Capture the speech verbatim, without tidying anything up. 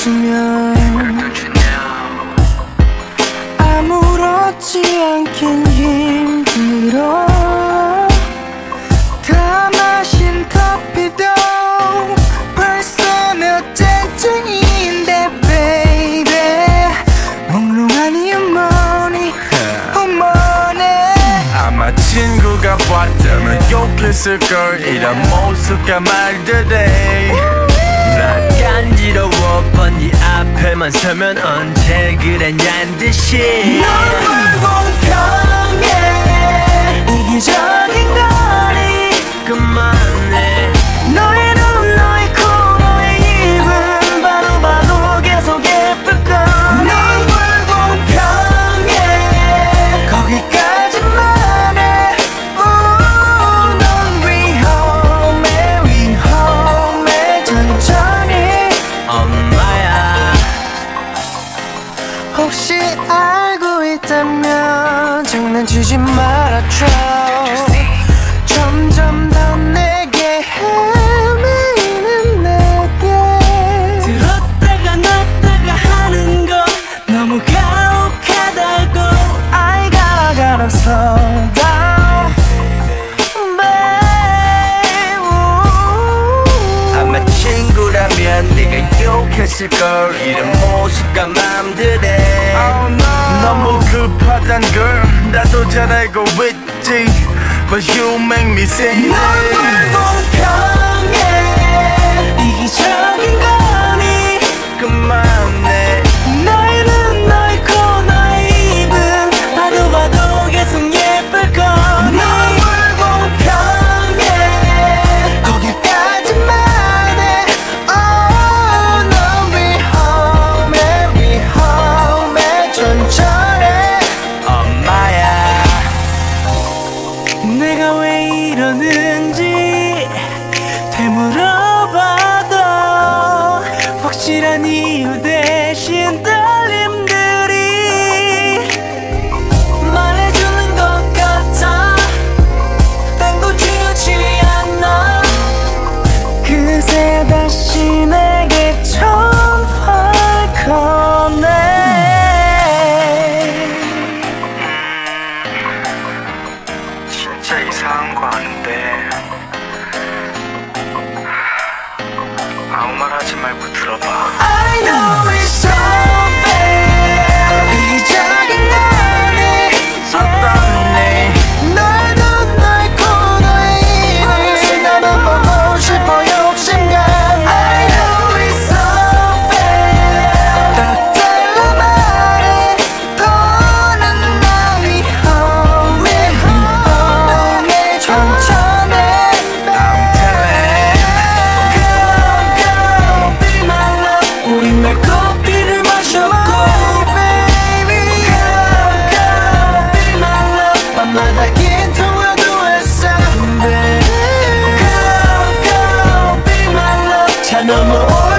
주면 아무렇지 않긴 힘들어. 다 마신 커피도 벌써 몇 잔째인데 baby 몽롱한 이유머니 어머네. 아마 친구가 봤다면 욕했을걸. 이런 모습과 말들에 난 간지러워 뻔히 앞에만 서면 언제 그랬냔 듯이 넌 불공평해 이기적인 거리 그만해. 너의 눈 너의 코 너의 입은 봐도 봐도 계속 예쁠 걸. 넌 불공평해 거기까지만 해. 넌 위험해 위험해 천천히 엄마야 혹시 알고 있다면 장난치지 말아줘. 점점 더 내게 헤매이는 내게 들었다가 놨다가 하는 거 너무 가혹하다고. I gotta gotta slow down babe. 아마 친구라면 네가 욕했을걸. 이런 모습과 맘들에 oh, no. 너무 급하단 걸 나도 잘 알고 있지. But you make me say 넌 불공평해 이기적인 거니 그만해. 너의 눈 너의 코 너의 입은 봐도 봐도 계속 예쁠 거니. 넌 불공평해 거기까지만 해. Oh, 넌 위험해 위험해 천천히 엄마야 내가 왜 이러는지 되물어봐도 확실한 이유 대신 떨림들이 말해주는 것 같아. 땡도 지우지 않아. 그새 다시 내게 전화를 거네. 진짜 이상한 거 아는데 아무 말 하지 말고 들어봐. I know it's unfair 이기적인 너니 어떠니 너의 눈 너의 코 너의 입을 나만 보고 싶어 욕심과. I know it's unfair 딱 잘라 말해. 더는 나 위험해 위험해 천천히 I'm telling Girl girl be my love 우리 날 커피를 마셨고 baby Girl girl be my love 밤마다 긴 통화도 했어 baby Girl girl be my love 차 넘어